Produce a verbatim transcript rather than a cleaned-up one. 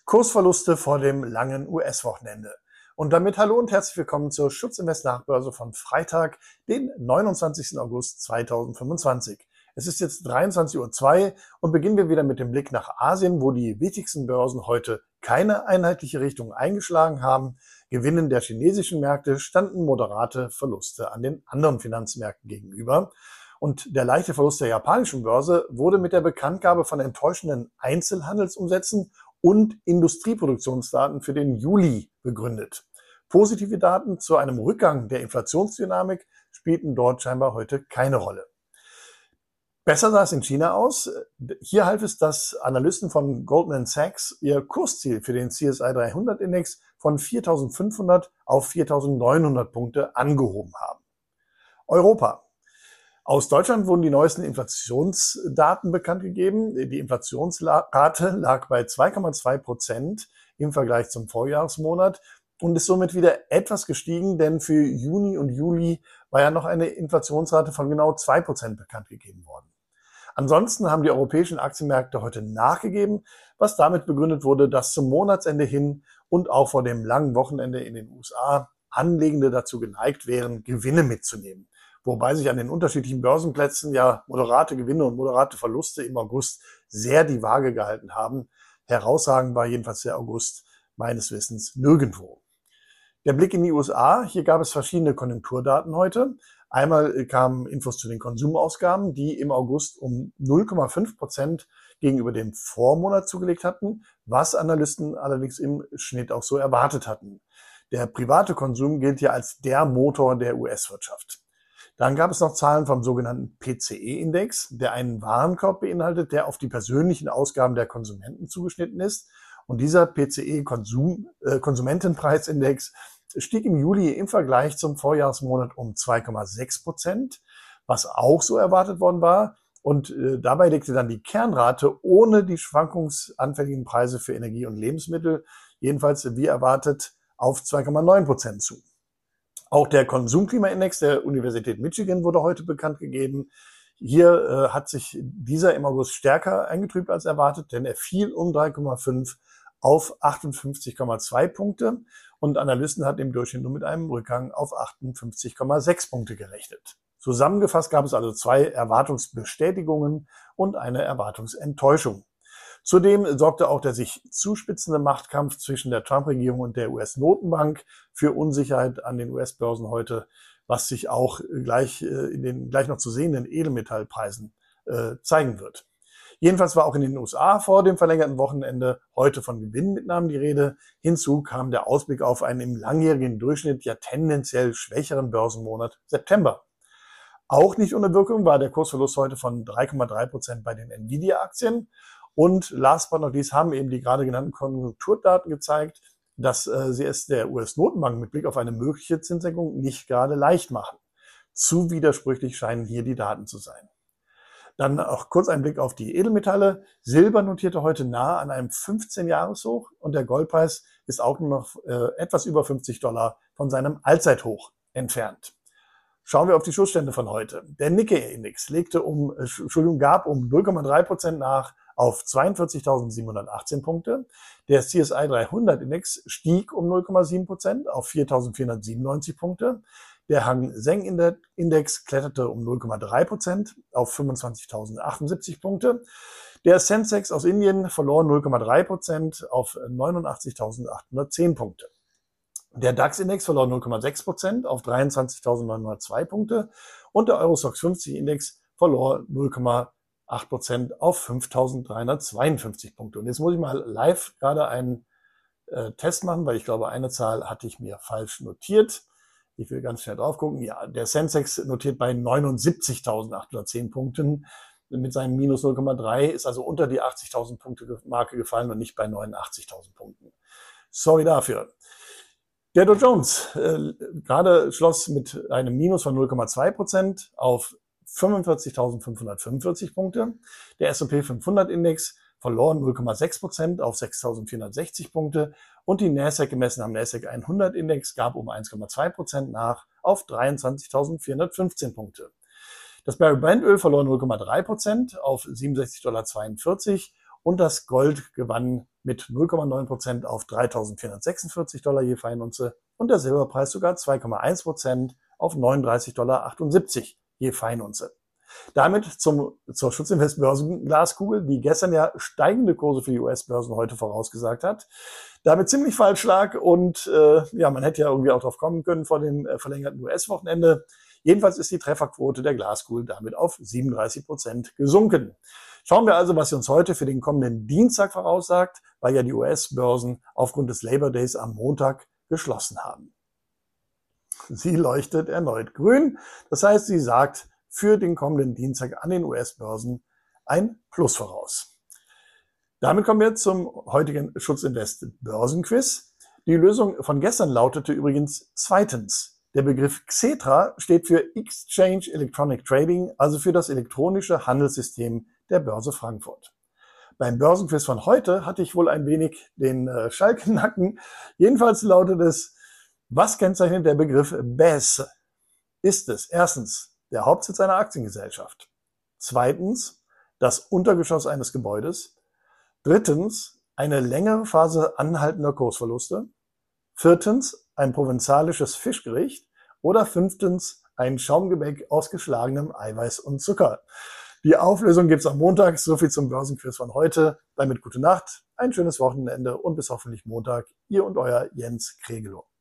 Kursverluste vor dem langen U S-Wochenende. Und damit hallo und herzlich willkommen zur Schutzinvest Nachbörse von Freitag, den neunundzwanzigsten August zweitausendfünfundzwanzig. Es ist jetzt dreiundzwanzig Uhr zwei und beginnen wir wieder mit dem Blick nach Asien, wo die wichtigsten Börsen heute keine einheitliche Richtung eingeschlagen haben. Gewinnen der chinesischen Märkte standen moderate Verluste an den anderen Finanzmärkten gegenüber. Und der leichte Verlust der japanischen Börse wurde mit der Bekanntgabe von enttäuschenden Einzelhandelsumsätzen und Industrieproduktionsdaten für den Juli begründet. Positive Daten zu einem Rückgang der Inflationsdynamik spielten dort scheinbar heute keine Rolle. Besser sah es in China aus. Hier half es, dass Analysten von Goldman Sachs ihr Kursziel für den C S I dreihundert Index von viertausendfünfhundert auf viertausendneunhundert Punkte angehoben haben. Europa. Aus Deutschland wurden die neuesten Inflationsdaten bekannt gegeben. Die Inflationsrate lag bei zwei Komma zwei Prozent im Vergleich zum Vorjahresmonat und ist somit wieder etwas gestiegen, denn für Juni und Juli war ja noch eine Inflationsrate von genau zwei Prozent bekannt gegeben worden. Ansonsten haben die europäischen Aktienmärkte heute nachgegeben, was damit begründet wurde, dass zum Monatsende hin und auch vor dem langen Wochenende in den U S A Anlegende dazu geneigt wären, Gewinne mitzunehmen. Wobei sich an den unterschiedlichen Börsenplätzen ja moderate Gewinne und moderate Verluste im August sehr die Waage gehalten haben. Herausragend war jedenfalls der August meines Wissens nirgendwo. Der Blick in die U S A, hier gab es verschiedene Konjunkturdaten heute. Einmal kamen Infos zu den Konsumausgaben, die im August um null Komma fünf Prozent gegenüber dem Vormonat zugelegt hatten, was Analysten allerdings im Schnitt auch so erwartet hatten. Der private Konsum gilt ja als der Motor der U S-Wirtschaft. Dann gab es noch Zahlen vom sogenannten P C E-Index, der einen Warenkorb beinhaltet, der auf die persönlichen Ausgaben der Konsumenten zugeschnitten ist. Und dieser P C E-Konsumentenpreisindex stieg im Juli im Vergleich zum Vorjahresmonat um zwei Komma sechs Prozent, was auch so erwartet worden war. Und äh, dabei legte dann die Kernrate ohne die schwankungsanfälligen Preise für Energie und Lebensmittel, jedenfalls wie erwartet, auf zwei Komma neun Prozent zu. Auch der Konsumklimaindex der Universität Michigan wurde heute bekannt gegeben. Hier äh, hat sich dieser im August stärker eingetrübt als erwartet, denn er fiel um drei Komma fünf auf achtundfünfzig Komma zwei Punkte und Analysten hatten im Durchschnitt nur mit einem Rückgang auf achtundfünfzig Komma sechs Punkte gerechnet. Zusammengefasst gab es also zwei Erwartungsbestätigungen und eine Erwartungsenttäuschung. Zudem sorgte auch der sich zuspitzende Machtkampf zwischen der Trump-Regierung und der U S-Notenbank für Unsicherheit an den U S-Börsen heute, was sich auch gleich in den gleich noch zu sehenden Edelmetallpreisen äh, zeigen wird. Jedenfalls war auch in den U S A vor dem verlängerten Wochenende heute von Gewinnmitnahmen die Rede. Hinzu kam der Ausblick auf einen im langjährigen Durchschnitt ja tendenziell schwächeren Börsenmonat September. Auch nicht ohne Wirkung war der Kursverlust heute von drei Komma drei Prozent bei den Nvidia-Aktien. Und last but not least haben eben die gerade genannten Konjunkturdaten gezeigt, dass äh, sie es der U S-Notenbank mit Blick auf eine mögliche Zinssenkung nicht gerade leicht machen. Zu widersprüchlich scheinen hier die Daten zu sein. Dann auch kurz ein Blick auf die Edelmetalle. Silber notierte heute nahe an einem fünfzehn-Jahres-Hoch und der Goldpreis ist auch nur noch äh, etwas über fünfzig Dollar von seinem Allzeithoch entfernt. Schauen wir auf die Schlussstände von heute. Der Nikkei-Index legte um, äh, Entschuldigung, gab um null Komma drei Prozent nach auf zweiundvierzigtausendsiebenhundertachtzehn Punkte. Der C S I dreihundert Index stieg um null Komma sieben Prozent auf viertausendvierhundertsiebenundneunzig Punkte. Der Hang Seng Index kletterte um null Komma drei Prozent auf fünfundzwanzigtausendachtundsiebzig Punkte. Der Sensex aus Indien verlor null Komma drei Prozent auf neunundachtzigtausendachthundertzehn Punkte. Der DAX-Index verlor null Komma sechs Prozent auf dreiundzwanzigtausendneunhundertzwei Punkte und der Eurostoxx fünfzig Index verlor null Komma acht Prozent auf fünftausenddreihundertzweiundfünfzig Punkte. Und jetzt muss ich mal live gerade einen äh, Test machen, weil ich glaube, eine Zahl hatte ich mir falsch notiert. Ich will ganz schnell drauf gucken. Ja, der Sensex notiert bei neunundsiebzigtausendachthundertzehn Punkten. Mit seinem minus null Komma drei ist also unter die achtzigtausend Punkte Marke gefallen und nicht bei neunundachtzigtausend Punkten. Sorry dafür. Der Dow Jones äh, gerade schloss mit einem Minus von null Komma zwei Prozent auf fünfundvierzigtausendfünfhundertfünfundvierzig Punkte. Der S und P fünfhundert Index verlor null Komma sechs Prozent auf sechstausendvierhundertsechzig Punkte und die Nasdaq gemessen am Nasdaq hundert Index gab um eins Komma zwei Prozent nach auf dreiundzwanzigtausendvierhundertfünfzehn Punkte. Das Barrel Brent Öl verlor null Komma drei Prozent auf siebenundsechzig Komma zweiundvierzig Dollar und das Gold gewann mit null Komma neun Prozent auf dreitausendvierhundertsechsundvierzig Dollar je Feinunze und der Silberpreis sogar zwei Komma eins Prozent auf neununddreißig Komma achtundsiebzig Dollar je Feinunze. Damit zum, zur Schutzinvest Börsenglaskugel, die gestern ja steigende Kurse für die U S-Börsen heute vorausgesagt hat. Damit ziemlich falsch lag und äh, ja, man hätte ja irgendwie auch drauf kommen können vor dem äh, verlängerten U S-Wochenende. Jedenfalls ist die Trefferquote der Glaskugel damit auf siebenunddreißig Prozent gesunken. Schauen wir also, was sie uns heute für den kommenden Dienstag voraussagt, weil ja die U S-Börsen aufgrund des Labor Days am Montag geschlossen haben. Sie leuchtet erneut grün. Das heißt, sie sagt für den kommenden Dienstag an den U S-Börsen ein Plus voraus. Damit kommen wir zum heutigen Schutzinvest Börsenquiz. Die Lösung von gestern lautete übrigens zweitens. Der Begriff Xetra steht für Exchange Electronic Trading, also für das elektronische Handelssystem der Börse Frankfurt. Beim Börsenquiz von heute hatte ich wohl ein wenig den äh, Schalknacken. Jedenfalls lautet es, was kennzeichnet der Begriff B E S? Ist es erstens der Hauptsitz einer Aktiengesellschaft, zweitens das Untergeschoss eines Gebäudes, drittens eine längere Phase anhaltender Kursverluste, viertens ein provenzalisches Fischgericht oder fünftens ein Schaumgebäck aus geschlagenem Eiweiß und Zucker. Die Auflösung gibt's am Montag. So viel zum Börsenquiz von heute. Damit gute Nacht, ein schönes Wochenende und bis hoffentlich Montag. Ihr und euer Jens Kregelow.